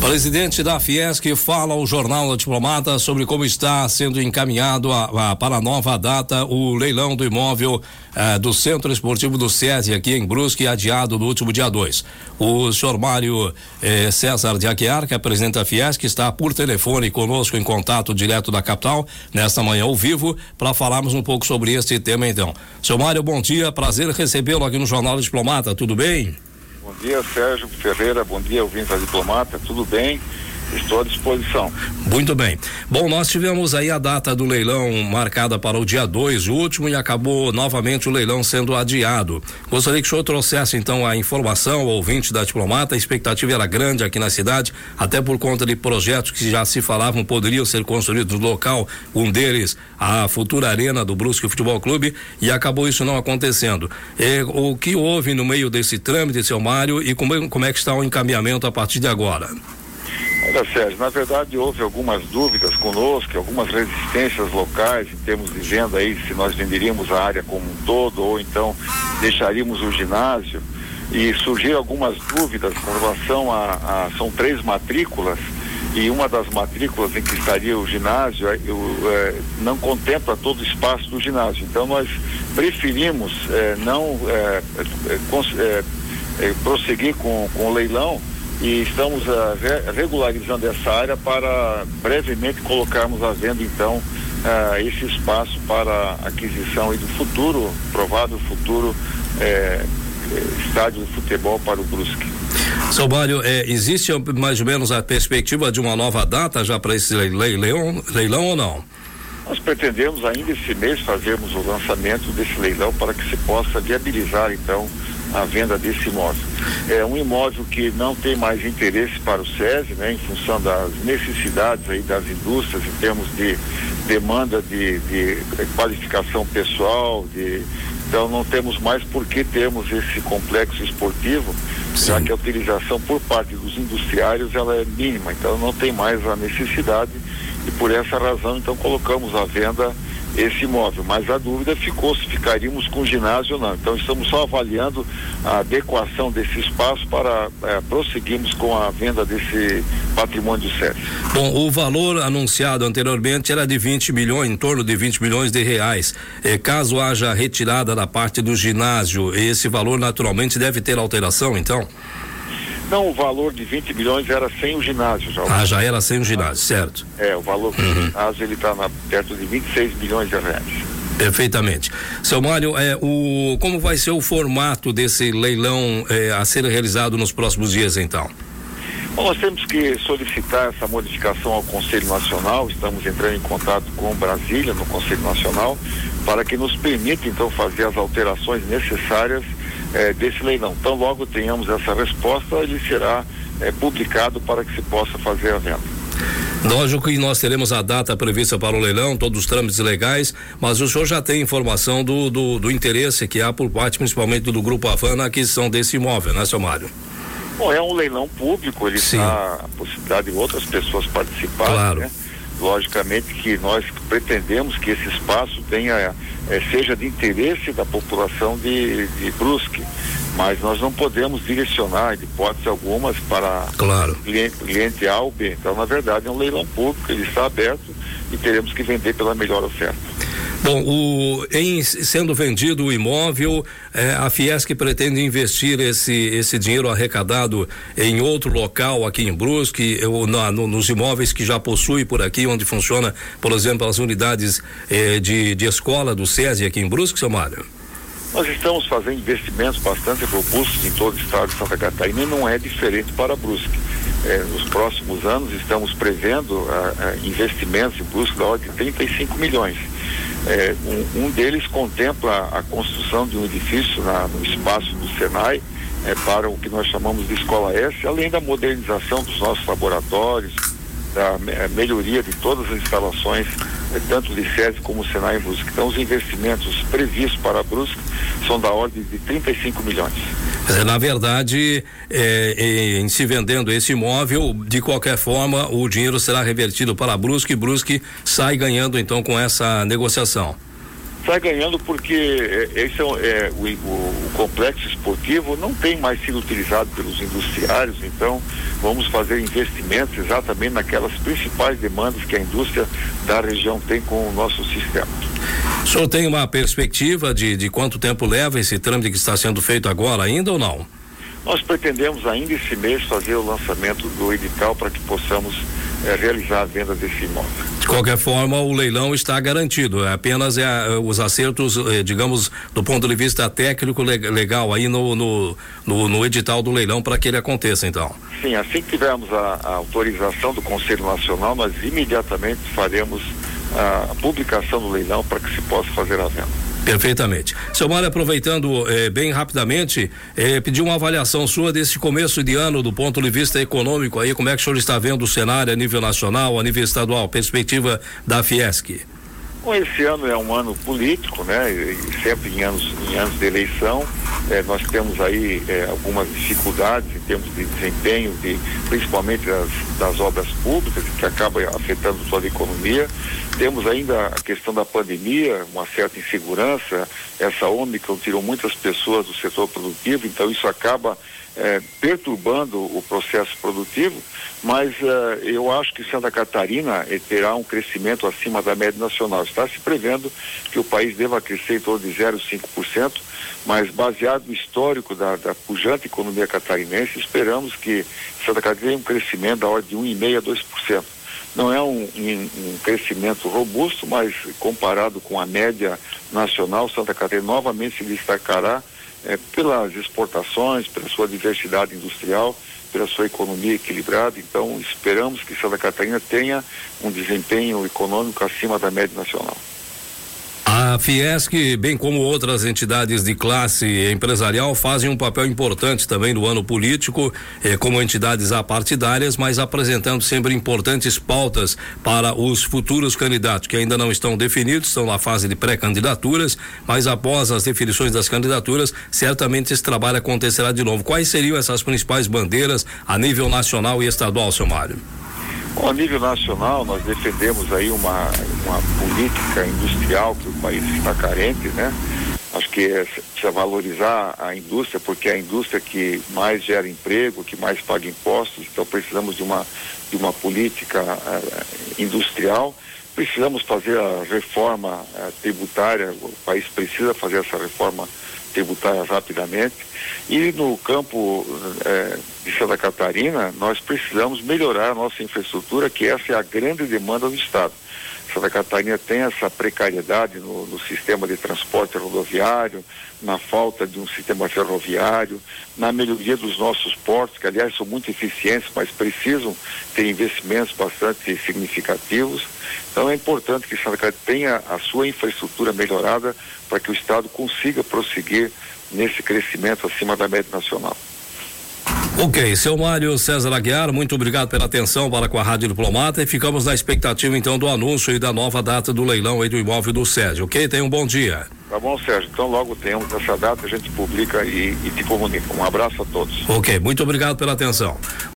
Presidente da Fiesc fala ao Jornal da Diplomata sobre como está sendo encaminhado para a nova data o leilão do imóvel do Centro Esportivo do SESI aqui em Brusque, adiado no último dia 2. O senhor Mário César de Aguiar, que é presidente da Fiesc, está por telefone conosco em contato direto da capital, nesta manhã ao vivo, para falarmos um pouco sobre este tema então. Senhor Mário, bom dia, prazer recebê-lo aqui no Jornal da Diplomata, tudo bem? Bom dia, Sérgio Ferreira, bom dia, ouvintes da Diplomata, tudo bem? Estou à disposição. Muito bem. Bom, nós tivemos aí a data do leilão marcada para o dia 2, o último, e acabou novamente o leilão sendo adiado. Gostaria que o senhor trouxesse então a informação ao ouvinte da Diplomata. A expectativa era grande aqui na cidade, até por conta de projetos que já se falavam poderiam ser construídos no local, um deles a futura arena do Brusque Futebol Clube, e acabou isso não acontecendo. O que houve no meio desse trâmite, seu Mário, e como é que está o encaminhamento a partir de agora? Olha, Sérgio, na verdade houve algumas dúvidas conosco, algumas resistências locais em termos de venda aí, se nós venderíamos a área como um todo ou então deixaríamos o ginásio, e surgiram algumas dúvidas com relação são 3 matrículas, e uma das matrículas em que estaria o ginásio não contempla todo o espaço do ginásio, então nós preferimos não prosseguir com o leilão, e estamos regularizando essa área para brevemente colocarmos à venda então esse espaço para aquisição do futuro, provável futuro estádio de futebol para o Brusque. Seu Mário, existe mais ou menos a perspectiva de uma nova data já para esse leilão ou não? Nós pretendemos ainda esse mês fazermos o lançamento desse leilão para que se possa viabilizar então a venda desse imóvel. É um imóvel que não tem mais interesse para o SESI, né, em função das necessidades aí das indústrias em termos de demanda de qualificação pessoal, então não temos mais por que termos esse complexo esportivo, já que a utilização por parte dos industriários ela é mínima, então não tem mais a necessidade, e por essa razão então colocamos à venda esse imóvel, mas a dúvida ficou se ficaríamos com ginásio ou não. Então estamos só avaliando a adequação desse espaço para prosseguirmos com a venda desse patrimônio do SESI. Bom, o valor anunciado anteriormente era de 20 milhões, em torno de 20 milhões de reais. Caso haja retirada da parte do ginásio, esse valor naturalmente deve ter alteração, então? Não, o valor de 20 milhões era sem o ginásio já. Já era sem o ginásio, certo. O valor do ginásio ele está perto de 26 milhões de reais. Perfeitamente. Seu Mário, como vai ser o formato desse leilão a ser realizado nos próximos dias, então? Bom, nós temos que solicitar essa modificação ao Conselho Nacional, estamos entrando em contato com Brasília, no Conselho Nacional, para que nos permita então fazer as alterações necessárias desse leilão. Então logo tenhamos essa resposta, ele será publicado para que se possa fazer a venda. Lógico que nós teremos a data prevista para o leilão, todos os trâmites legais, mas o senhor já tem informação do interesse que há por parte principalmente do Grupo Avan na aquisição desse imóvel, né, seu Mário? Bom, é um leilão público, ele está a possibilidade de outras pessoas participarem, claro, né? Logicamente que nós pretendemos que esse espaço seja de interesse da população de Brusque, mas nós não podemos direcionar de hipótese algumas para cliente A ou B. Então, na verdade, é um leilão público, ele está aberto e teremos que vender pela melhor oferta. Bom, sendo vendido o imóvel, a Fiesc pretende investir esse dinheiro arrecadado em outro local aqui em Brusque, nos imóveis que já possui por aqui, onde funciona, por exemplo, as unidades de escola do SESI aqui em Brusque, seu Mário? Nós estamos fazendo investimentos bastante robustos em todo o estado de Santa Catarina e não é diferente para Brusque. Nos próximos anos estamos prevendo investimentos em Brusque da ordem de 35 milhões. Um deles contempla a construção de um edifício no espaço do Senai para o que nós chamamos de Escola S, além da modernização dos nossos laboratórios, da melhoria de todas as instalações, tanto de SESI como Senai em Brusque. Então os investimentos previstos para Brusque são da ordem de 35 milhões. Na verdade, em se vendendo esse imóvel, de qualquer forma, o dinheiro será revertido para Brusque e Brusque sai ganhando então com essa negociação. Sai ganhando porque esse o complexo esportivo não tem mais sido utilizado pelos industriários, então vamos fazer investimentos exatamente naquelas principais demandas que a indústria da região tem com o nosso sistema. O senhor tem uma perspectiva de quanto tempo leva esse trâmite que está sendo feito agora ainda ou não? Nós pretendemos ainda esse mês fazer o lançamento do edital para que possamos realizar a venda desse imóvel. De qualquer forma, o leilão está garantido, apenas os acertos, digamos, do ponto de vista técnico legal aí no edital do leilão para que ele aconteça, então. Sim, assim que tivermos a autorização do Conselho Nacional, nós imediatamente faremos a publicação do leilão para que se possa fazer a venda. Perfeitamente. Seu Mário, aproveitando bem rapidamente, pedir uma avaliação sua desse começo de ano do ponto de vista econômico aí, como é que o senhor está vendo o cenário a nível nacional, a nível estadual, perspectiva da Fiesc? Bom, esse ano é um ano político, né? E sempre em anos de eleição, nós temos aí algumas dificuldades em termos de desempenho, principalmente das obras públicas, que acaba afetando toda a economia. Temos ainda a questão da pandemia, uma certa insegurança. Essa Ômicron tirou muitas pessoas do setor produtivo, então isso acaba perturbando o processo produtivo, mas eu acho que Santa Catarina terá um crescimento acima da média nacional. Está se prevendo que o país deva crescer em torno de 0,5%, mas baseado no histórico da pujante economia catarinense, esperamos que Santa Catarina tenha um crescimento da ordem de 1,5% a 2%. Não é um crescimento robusto, mas comparado com a média nacional, Santa Catarina novamente se destacará pelas exportações, pela sua diversidade industrial, pela sua economia equilibrada. Então esperamos que Santa Catarina tenha um desempenho econômico acima da média nacional. A Fiesc, bem como outras entidades de classe empresarial, fazem um papel importante também no ano político, como entidades apartidárias, mas apresentando sempre importantes pautas para os futuros candidatos, que ainda não estão definidos, estão na fase de pré-candidaturas, mas após as definições das candidaturas, certamente esse trabalho acontecerá de novo. Quais seriam essas principais bandeiras a nível nacional e estadual, seu Mário? Bom, a nível nacional, nós defendemos aí uma política industrial que o país está carente, né? Acho que precisa valorizar a indústria, porque é a indústria que mais gera emprego, que mais paga impostos, então precisamos de uma política industrial. Precisamos fazer a reforma tributária, o país precisa fazer essa reforma tributária rapidamente. E no campo de Santa Catarina, nós precisamos melhorar a nossa infraestrutura, que essa é a grande demanda do Estado. Santa Catarina tem essa precariedade no sistema de transporte rodoviário, na falta de um sistema ferroviário, na melhoria dos nossos portos, que aliás são muito eficientes, mas precisam ter investimentos bastante significativos. Então é importante que Santa Catarina tenha a sua infraestrutura melhorada para que o Estado consiga prosseguir nesse crescimento acima da média nacional. Ok, seu Mário César Aguiar, muito obrigado pela atenção para com a Rádio Diplomata e ficamos na expectativa então do anúncio e da nova data do leilão aí do imóvel do Sérgio, ok? Tenha um bom dia. Tá bom, Sérgio, então logo temos essa data, a gente publica e te comunica. Um abraço a todos. Ok, muito obrigado pela atenção.